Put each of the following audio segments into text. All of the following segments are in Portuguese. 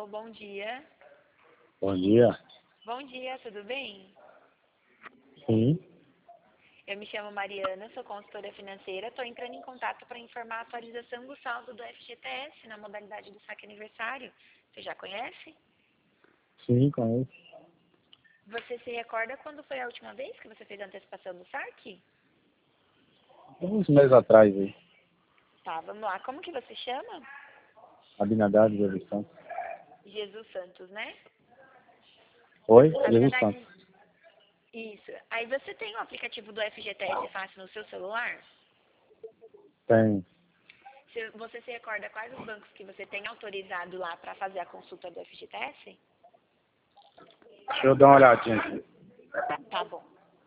Alô, bom dia. Bom dia. Bom dia, tudo bem? Sim. Eu me chamo Mariana, sou consultora financeira. Estou entrando em contato para informar a atualização do saldo do FGTS na modalidade do saque aniversário. Você já conhece? Sim, conheço. Você se recorda quando foi a última vez que você fez a antecipação do saque? Uns meses atrás aí. Tá, vamos lá. Como que você chama? Abinadar de Jesus Santos. Jesus Santos, né? Oi? Na Jesus verdade, Santos. isso. Aí você tem o aplicativo do FGTS Fácil no seu celular? Tem. Você se recorda quais os bancos que você tem autorizado lá para fazer a consulta do FGTS? Deixa eu dar uma olhadinha aqui. Tá bom.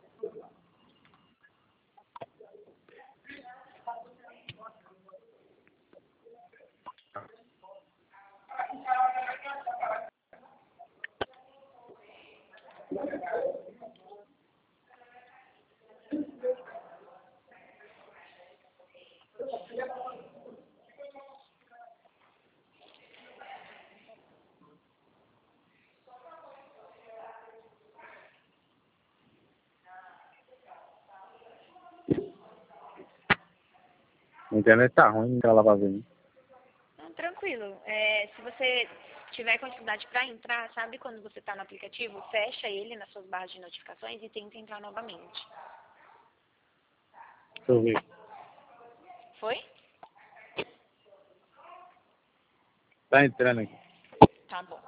A internet tá ruim, ela vai ver. Não, tranquilo. Se você tiver com dificuldade para entrar, sabe quando você está no aplicativo, fecha ele nas suas barras de notificações e tenta entrar novamente. Deixa eu ver. Foi? Tá entrando aqui. Tá bom.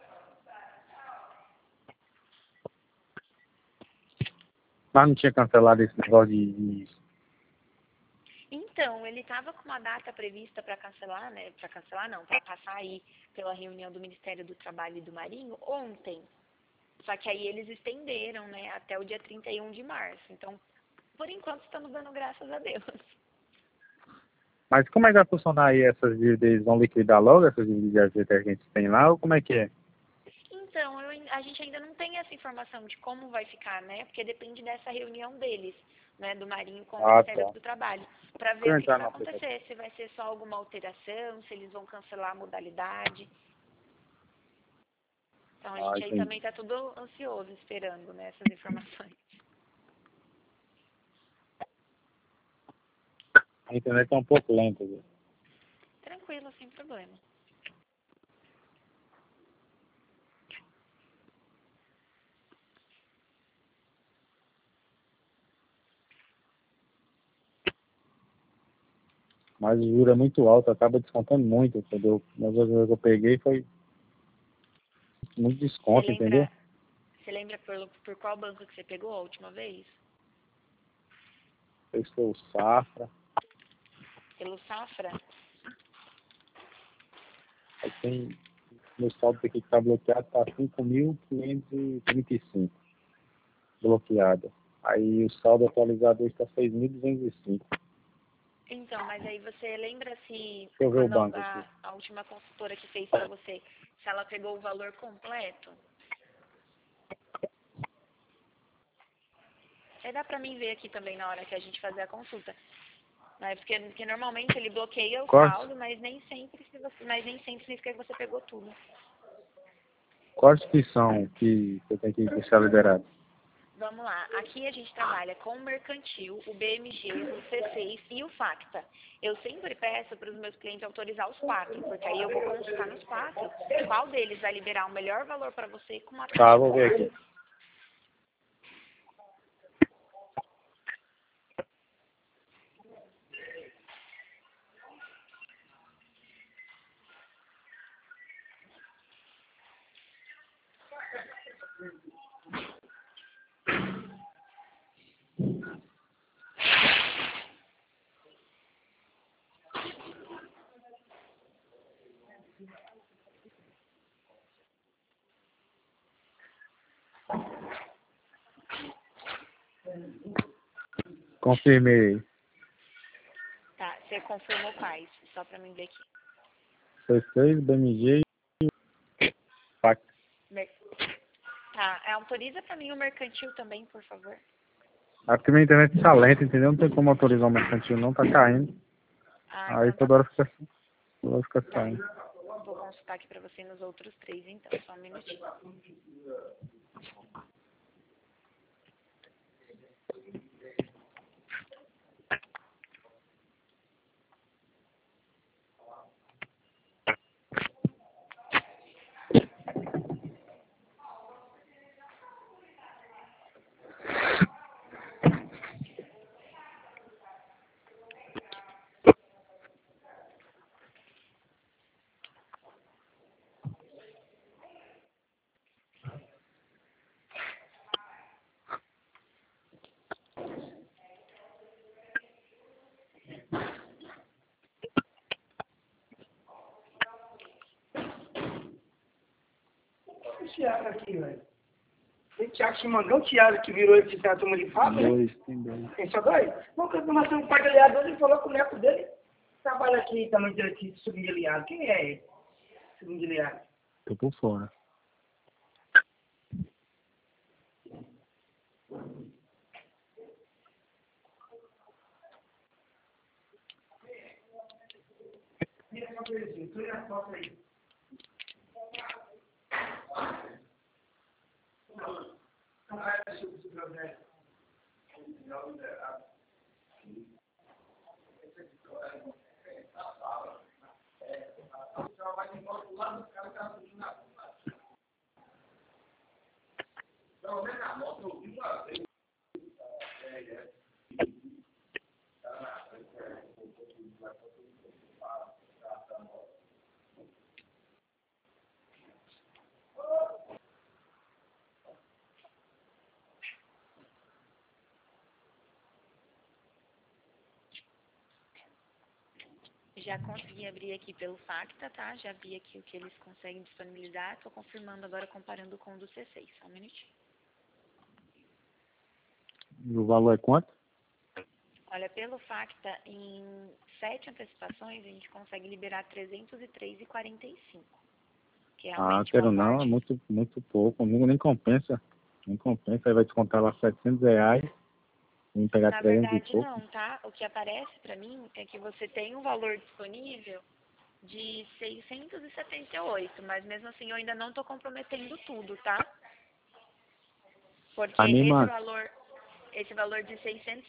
Mas não tinha cancelado esse negócio de... Então, ele estava com uma data prevista para cancelar, né? Para cancelar não, para passar aí pela reunião do Ministério do Trabalho e do Marinho ontem. Só que aí eles estenderam, né, até o dia 31 de março. Então, por enquanto, estamos dando graças a Deus. Mas como é que vai funcionar aí essas dívidas? Eles vão liquidar logo essas dívidas que a gente tem lá ou como é que é? Então, a gente ainda não tem essa informação de como vai ficar, né? Porque depende dessa reunião deles, né, do Marinho com o Ah, Ministério tá. do Trabalho, para Deixa ver eu o que entrar vai no aplicativo. acontecer, se vai ser só alguma alteração, se eles vão cancelar a modalidade. Então, a Ah, gente aí entendi. também está tudo ansioso, esperando, né, essas informações. A internet tá um pouco lenta, viu? Tranquilo, sem problema. Mas o juro é muito alto, acaba descontando muito, entendeu? Mas a vez que eu peguei foi muito Você desconto, entendeu? lembra, você lembra por qual banco que você pegou a última vez? Eu sou o Safra, Pelo Safra? aí tem meu saldo aqui que tá bloqueado, tá 5.535 bloqueado. Aí o saldo atualizado hoje tá 6.205. Então, mas aí você lembra se Deixa eu ver o quando banco aqui. a última consultora que fez para você, se ela pegou o valor completo? Aí dá para mim ver aqui também na hora que a gente fazer a consulta. Né? Porque normalmente ele bloqueia o Quais, saldo, mas nem sempre significa que você pegou tudo. quais que são que eu tenho que deixar liberado? Vamos lá, aqui a gente trabalha com o Mercantil, o BMG, o C6 e o Facta. Eu sempre peço para os meus clientes autorizar os quatro, porque aí eu vou consultar nos quatro qual deles vai liberar o melhor valor para você com uma Tá, taxa vou ver boa. aqui. Confirmei. Tá, você confirmou quais? Só para mim ver aqui. C6, BMG e PAC. Mer- Tá, autoriza para mim o Mercantil também, por favor. Aqui minha internet tá lenta, entendeu? Não tem como autorizar o mercantil, não, tá caindo. Ah, Aí então tá toda bom. hora fica Tá, saindo. vou consultar saque para você nos outros 3, então. Só um minutinho. Thiago aqui, velho. Tem Thiago que mandou o Thiago que virou esse a turma de fábrica, né? Tem dois. Tem só dois? Não, quando nós temos um pai de aliado, ele falou que o neto dele trabalha aqui também de segundo aliado. Quem é ele? Segundo aliado. Tô por fora. Mira essa coisinha, tu olha a foto aí. Já consegui abrir aqui pelo Facta, tá? Já vi aqui o que eles conseguem disponibilizar. Estou confirmando agora, comparando com o do C6. Só um minutinho. E o valor é quanto? Olha, pelo Facta, em 7 antecipações, a gente consegue liberar 303,45. Que é realmente Quero uma não, parte. é muito pouco. Nem compensa. Nem compensa. Aí vai descontar lá R$700. Vem pegar Na 300 e verdade, pouco. não, tá? O que aparece para mim é que você tem um valor disponível de 678, mas mesmo assim eu ainda não estou comprometendo tudo, tá? Porque A mesma, esse valor de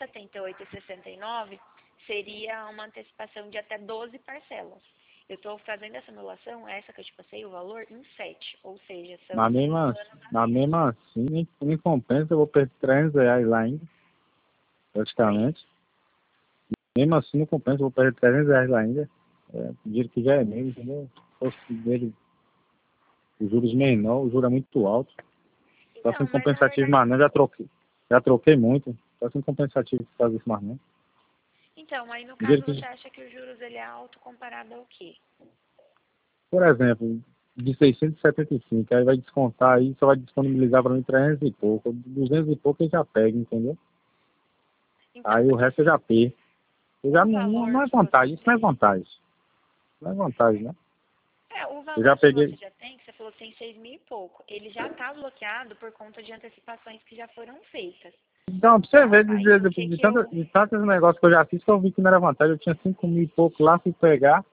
678,69 seria uma antecipação de até 12 parcelas. Eu estou fazendo essa simulação, essa que eu te passei, o valor, em 7, ou seja, são na 5 mesma, anos a na menos. mesma assim, nem compensa. Eu vou perder R$300 lá ainda, praticamente. Mesmo assim, não compensa. Eu vou perder R$300 lá ainda. Dinheiro que já é meu, entendeu? Se fosse dele, os juros menor, o juro é muito alto. Tá Então, sendo mas na compensativo, verdade... mas não, já troquei muito. Tá sendo compensativo fazer isso, mas não. Então, aí no caso Dinheiro que, você acha que os juros ele é alto comparado ao quê? por exemplo, de 675, aí vai descontar aí, só vai disponibilizar para mim 300 e pouco. 200 e pouco eu já pego, entendeu? Então, Aí o porque resto eu assim, já perco. Eu já o valor não é que você vantagem, isso não é tem... vantagem. Não é vantagem, né? O Eu já valor que você peguei. já tem, que você falou que tem 6 mil e pouco, ele já está bloqueado por conta de antecipações que já foram feitas, Então, pra você tá? ver, Aí o que que eu... de tantos negócios que eu já fiz, que eu vi que não era vantagem. Eu tinha 5 mil e pouco lá, fui pegar,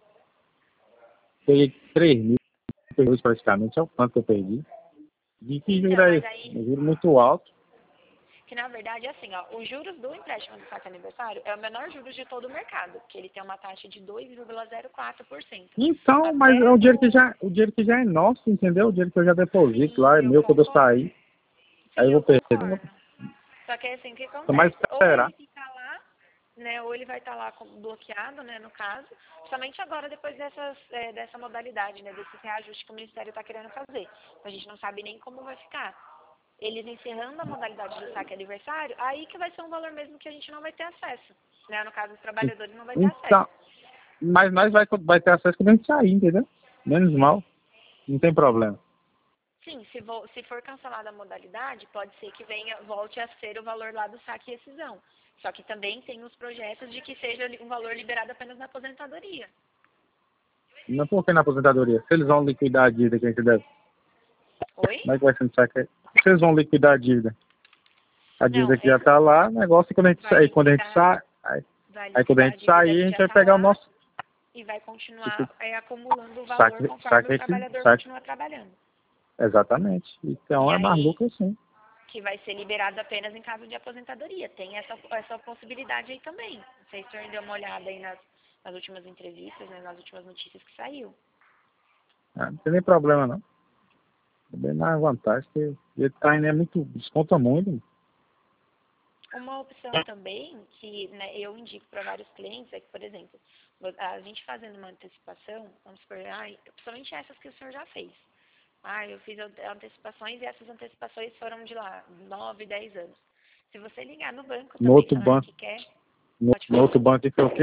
peguei 3 mil, perdi praticamente, é o quanto que eu perdi. De que juro Então, é mas esse? aí, Um juro muito alto. que na verdade é assim, ó, os juros do empréstimo do saque aniversário é o menor juros de todo o mercado, porque ele tem uma taxa de 2,04%. Então, mas é Até o dinheiro que já é nosso, entendeu? O dinheiro que eu já deposito sim, lá, é eu meu quando eu concordo. sair. Aí Sim, eu eu vou perder. concordo. Só que assim, o que Só mais acontece? Ou ele esperar. fica lá, né? Ou ele vai estar lá bloqueado, né, no caso, somente agora depois dessa modalidade, né, desse reajuste que o Ministério está querendo fazer. Então, a gente não sabe nem como vai ficar. Eles encerrando a modalidade do saque aniversário, aí que vai ser um valor mesmo que a gente não vai ter acesso. Né? No caso, os trabalhadores não vai ter acesso. Então, mas nós vai ter acesso quando a gente sair, entendeu? Menos mal. Não tem problema. Sim, se for cancelada a modalidade, pode ser que volte a ser o valor lá do saque e rescisão. Só que também tem os projetos de que seja um valor liberado apenas na aposentadoria. Não porque na aposentadoria. Se eles vão liquidar a dívida que a gente deve. Oi? Como é que vai ser no saque? Se eles vão liquidar a dívida. A Não, dívida que já está lá, o negócio é quando a gente vai sair. Quando a gente liquidar, sai, vai aí quando a liquidar a gente dívida sair, a que gente já vai está pegar o lá. nosso. e vai continuar acumulando o valor conforme o trabalhador continua trabalhando. Exatamente. Então E é mais aí, lucro assim. que vai ser liberado apenas em caso de aposentadoria. Tem essa possibilidade aí também. Não sei se o senhor deu uma olhada aí nas últimas entrevistas, né, nas últimas notícias que saiu. Não tem nem problema não. É bem mais vantagem, porque ele tá indo muito, desconta muito. Uma opção também que, né, eu indico para vários clientes é que, por exemplo, a gente fazendo uma antecipação, vamos supor, principalmente essas que o senhor já fez. Eu fiz antecipações e essas antecipações foram de lá, 9, 10 anos. Se você ligar no banco também, No outro falando banco, que quer... no outro banco foi o quê?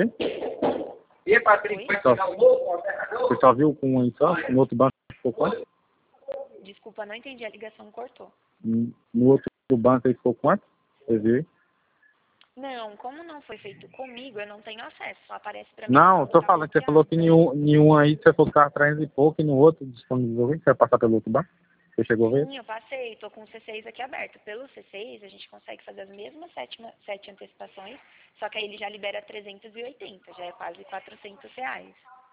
E Patrícia, vai tirar o novo alternador? Você só viu com um só? No outro banco ficou quanto? Desculpa, não entendi, a ligação cortou. No outro banco aí ficou quanto? Você viu? Não, como não foi feito comigo, eu não tenho acesso. Só aparece pra mim. Não, eu tô Tá falando que você bloqueado. falou que nenhum aí você falou que tava atrás e pouco e no outro disponibilizou. Você vai passar pelo outro banco? Você chegou a ver? Sim, eu passei, tô com o C6 aqui aberto. Pelo C6, a gente consegue fazer as mesmas 7 antecipações, só que aí ele já libera 380, já é quase R$ 400.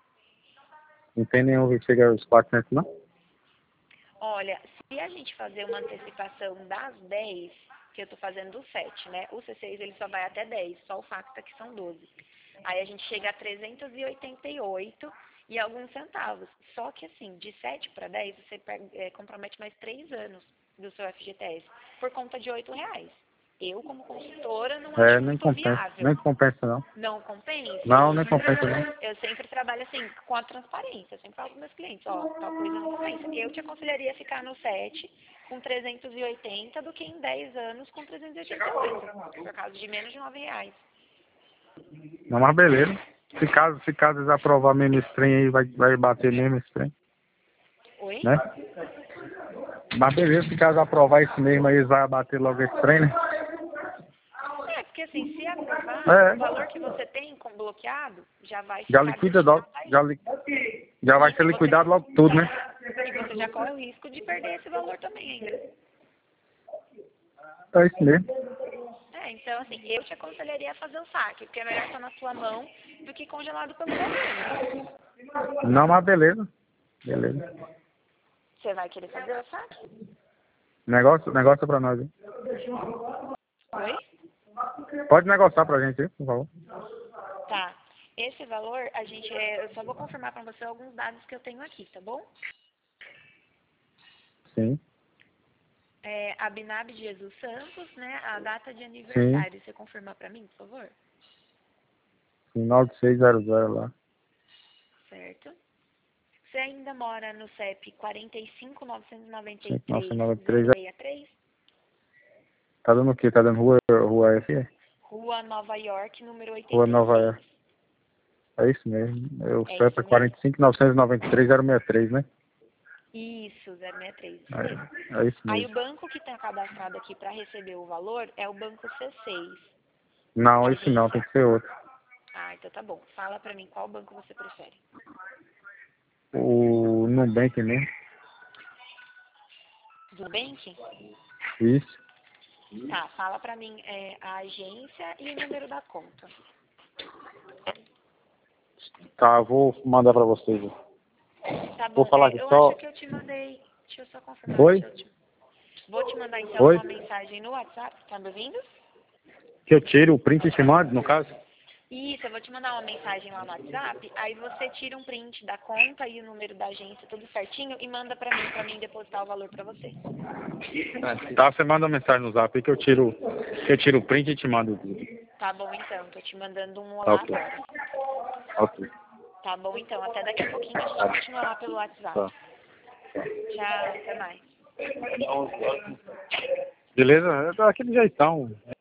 Não tem nenhum que chega aos 400, não? Olha, se a gente fazer uma antecipação das 10, que eu tô fazendo do 7, né? O C6 ele só vai até 10, só o Facta que são 12. Aí a gente chega a 388 e alguns centavos. Só que assim, de 7 para 10, você compromete mais 3 anos do seu FGTS por conta de R$ 8. Eu, como consultora, não acho Nem muito compensa. viável. Nem compensa, não. Não compensa? Não, nem compensa, não. Eu sempre trabalho assim, com a transparência. Eu sempre falo com meus clientes, ó, tal coisa não compensa. Eu te aconselharia a ficar no 7 com 380 do que em 10 anos com 388, por causa de menos de R$ 9. Não, mas beleza. Se caso eles aprovar mesmo esse trem aí, vai bater mesmo esse trem. Oi? Né? Mas beleza, se caso aprovar esse mesmo aí, eles vão bater logo esse trem, né? Porque assim, se aprovar, É. o valor que você tem com bloqueado já vai Já ficar liquida destinado logo, a isso. já vai E ser você- liquidado logo tudo, né? E você já corre o risco de perder esse valor também ainda. É isso mesmo. Então assim, eu te aconselharia a fazer o saque, porque é melhor estar na sua mão do que congelado pelo governo. Não, mas beleza. Beleza. Você vai querer fazer o saque? Negócio pra nós, hein? Oi? Pode negociar pra gente aí, por favor. Tá. Esse valor, eu só vou confirmar pra você alguns dados que eu tenho aqui, tá bom? Sim. Abinab de Jesus Santos, né? A data de aniversário. Você confirma pra mim, por favor? Sim, 9600 lá. Certo. Você ainda mora no CEP 45993 5993. 063? Tá dando o quê? Tá dando rua F? Rua Nova York, número 86. Rua Nova York. É isso mesmo. Eu É sei isso pra mesmo? 45993 063, né? Isso, 063. Isso mesmo. É isso Aí mesmo. o banco que está cadastrado aqui para receber o valor é o banco C6. Não, esse não, tem que ser outro. Então tá bom. Fala pra mim qual banco você prefere. O Nubank mesmo. Do Nubank? Isso. Tá, fala pra mim a agência e o número da conta. Tá, eu vou mandar pra vocês. Tá bom, Vou falar aqui eu só. acho que eu te mandei. Deixa eu só confirmar. Oi? Vou te mandar então Oi? uma mensagem no WhatsApp, tá me ouvindo? Que eu tire o print e te mando, no caso? Isso, eu vou te mandar uma mensagem lá no WhatsApp, aí você tira um print da conta e o número da agência, tudo certinho, e manda pra mim depositar o valor pra você. Tá, você manda uma mensagem no zap aí que eu tiro o print e te mando tudo. Tá bom então, tô te mandando um olá Ok. agora. Ok. Tá bom então, até daqui a pouquinho a gente continua lá pelo WhatsApp. Tá. Tchau, até mais. Beleza? É daquele jeitão.